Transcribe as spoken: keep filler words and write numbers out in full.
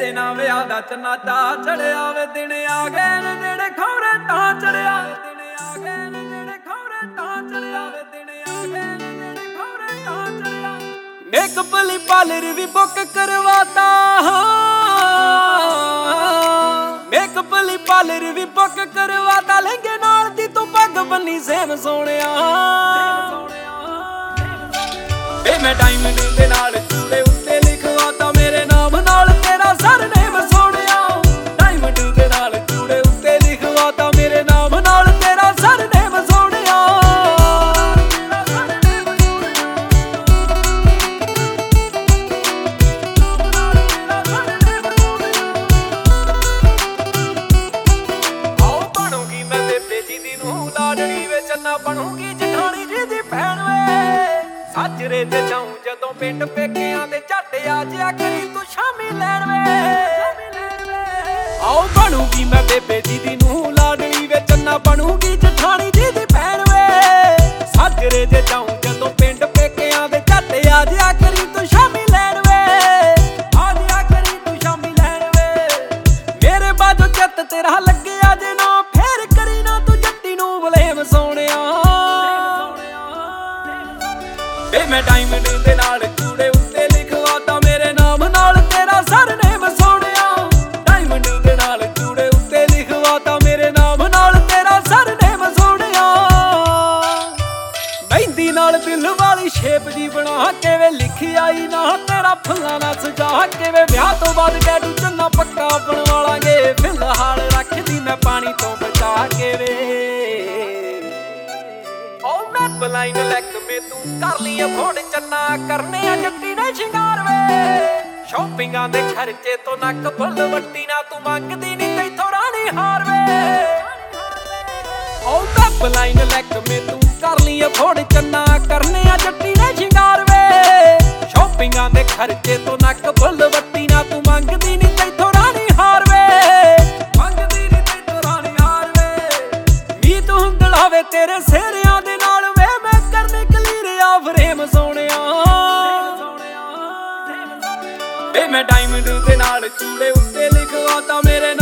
तेरे नाम विआह दा चन्ना चा चढ़िया वे दिन आ गए ने नेड़े खौरे तां चढ़िया दिन आ गए ने नेड़े खौरे तां चढ़िया वे दिन आ गए ने नेड़े खौरे तां चढ़िया मेकअप ली पार्लर भी बुक करवाता मेकअप ली पार्लर भी बुक करवाता लहंगे नाल दी तू पग बन्नी सेम सोहणिया वे मैं डायमंड दे नाल चूड़े उत्ते लिखवाता मेरे नाम नाल तेरा सरनेम सोहणिया डायमंड दे नाल चूड़े उत्ते लिखवाता मेरे नाम नाल तेरा सरनेम सोहणिया आओ बनूंगी मैं बेबे जी दी नूं लाडली वे चन्ना बनूंगी जठानी जी दी भैण वे साजरे ते जाऊं जदों पिंड पेकियां दे झट आ जिया करी तू शामी लैण वे आओ बनूंगी मैं बेबे जी दी नूं लाडली वे चन्ना बनूंगी जठानी जी दी भैण वे साजरे ते जाऊं जदों पिंड पेकियां दे झट आ जिया करी तू शामी लैण वे आ जिया करी तू शामी लैण वे मेरे बाजो चित तेरा लग्गिया जे ना फेर करी ना तू जट्टी नूं बलेम सोहणिया वे मैं डायमंड दे नाल चूड़े उत्ते लिखवाता मेरे नाम नाल तेरा सरनेम सोहणिया डायमंड दे नाल चूड़े उत्ते लिखवाता मेरे नाम नाल तेरा सरनेम सोहणिया मेहंदी नाल दिल वाली शेप जी बना के वे लिखी आई ना तेरा फुल्लां नाल सजा के वे ब्याह तो बाद डैडू चन्ना पक्का बनवालांगे फिलहाल रखदी मैं पानी तो बचा के वे लाइन लैक में तू कर ली अफोर्ड चन्ना करने आ जट्टी ने शिंगार वे शॉपिंगां दे खर्चे तो नक फुल वट्टी ना तू मंगदी नी तैथों रानी हार वे ओ टैप लाइन लैक में तू कर ली अफोर्ड चन्ना करने आ जट्टी ने शिंगार वे शॉपिंगां दे खर्चे तो नक फुल वट्टी ना तू मंगदी नी तैथों रानी हार वे मंगदी नी तैथों रानी हार वे नी तू हुंदड़ावे तेरे सेहरियां दे नाल फ्रेम सोहणिया वे मैं डायमंड दे नाल चूड़े उत्ते लिखवाता मेरे